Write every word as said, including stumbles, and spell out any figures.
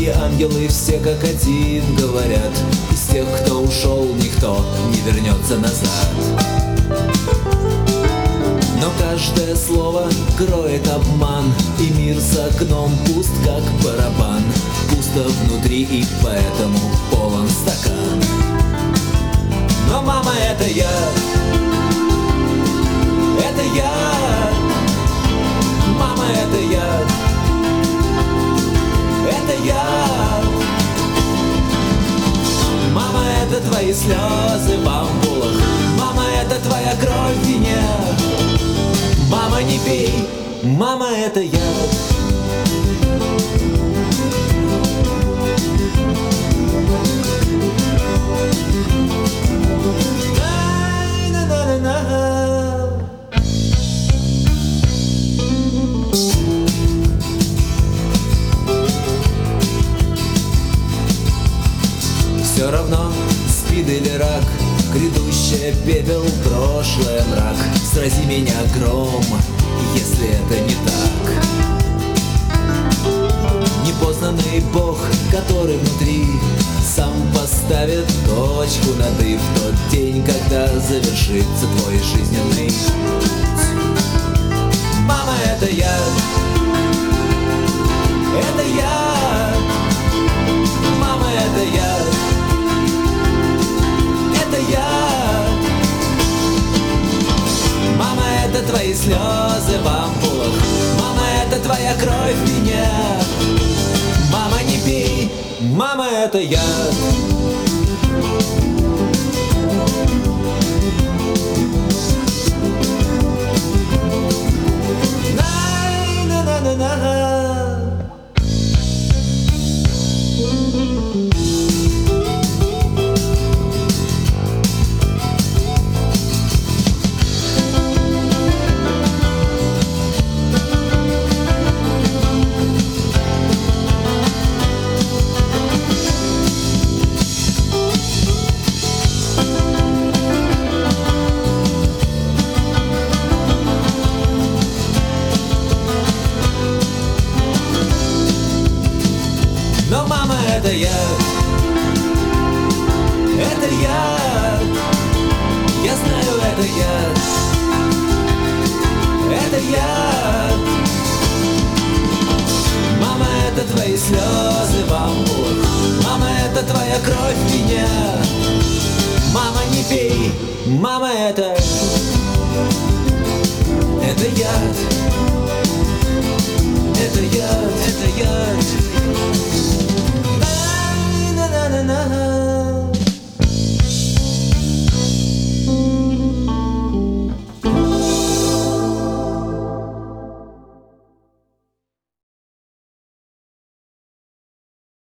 И ангелы все как один говорят: из тех, кто ушел, никто не вернется назад. Но каждое слово кроет обман, и мир за окном пуст, как барабан. Пусто внутри, и поэтому полон стакан. Но мама, это я, это я, мама, это я, это я. Мама, это твои слезы в ампулах, мама, это твоя кровь в вине. Мама, не пей, мама, это я. Все равно, спид или рак, грядущее пепел, прошлое мрак. Срази меня гром, если это не так. Непознанный Бог, который внутри, сам поставит точку над «и» в тот день, когда завершится твой жизненный путь. Мама, это я, это я, мама, это я, это я. Мама, это твои слезы в ампулах, мама, это твоя кровь в вине. Мама, не пей, мама, это я. Но мама, это я, это я, я знаю, это я, это я. Мама, это твои слезы в ампулах, мама, это твоя кровь в вине. Мама, не пей, мама, это, это яд, это яд, это яд.